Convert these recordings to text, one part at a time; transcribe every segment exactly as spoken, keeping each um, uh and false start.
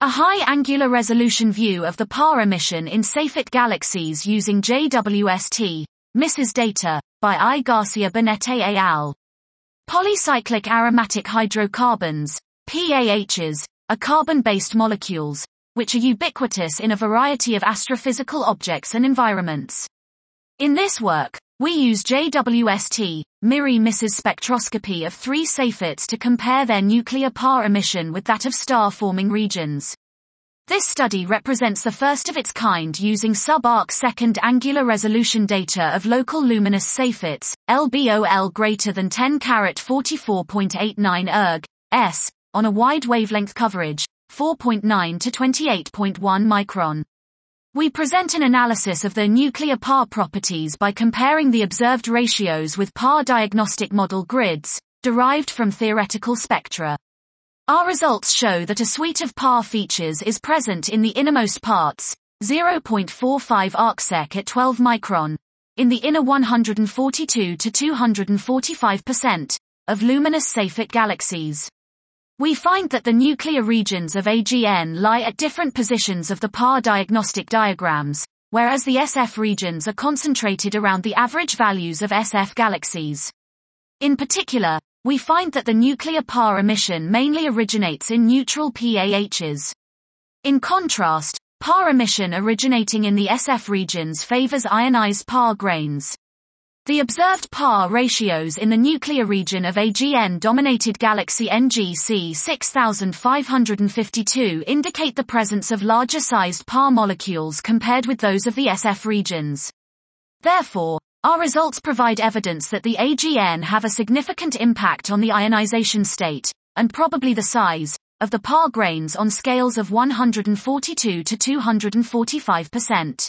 A high angular resolution view of the P A R emission in Seyfert galaxies using J W S T, MISES data, by I. Garcia Bonete et al. Polycyclic aromatic hydrocarbons, P A Hs, are carbon-based molecules, which are ubiquitous in a variety of astrophysical objects and environments. In this work, we use J W S T, M I R I-MISES spectroscopy of three Seyferts to compare their nuclear P A R emission with that of star-forming regions. This study represents the first of its kind using sub-arc second angular resolution data of local luminous Seyferts, L B O L greater than ten carat forty-four point eight nine erg, s, on a wide wavelength coverage, four point nine to twenty-eight point one micron. We present an analysis of their nuclear P A R properties by comparing the observed ratios with P A R diagnostic model grids, derived from theoretical spectra. Our results show that a suite of P A R features is present in the innermost parts, zero point four five arcsec at twelve micron, in the inner one hundred forty-two to two hundred forty-five percent, of luminous Seyfert galaxies. We find that the nuclear regions of A G N lie at different positions of the P A R diagnostic diagrams, whereas the S F regions are concentrated around the average values of S F galaxies. In particular, we find that the nuclear P A R emission mainly originates in neutral P A Hs. In contrast, P A R emission originating in the S F regions favors ionized P A R grains. The observed P A R ratios in the nuclear region of A G N-dominated galaxy N G C six five five two indicate the presence of larger-sized P A R molecules compared with those of the S F regions. Therefore, our results provide evidence that the A G N have a significant impact on the ionization state, and probably the size, of the P A R grains on scales of one hundred forty-two to two hundred forty-five percent.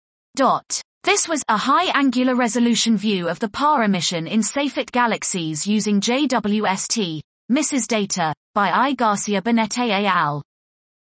Dot. This was a high angular resolution view of the P A R emission in Seyfert galaxies using J W S T, MISES data, by I. Garcia Bonete et al.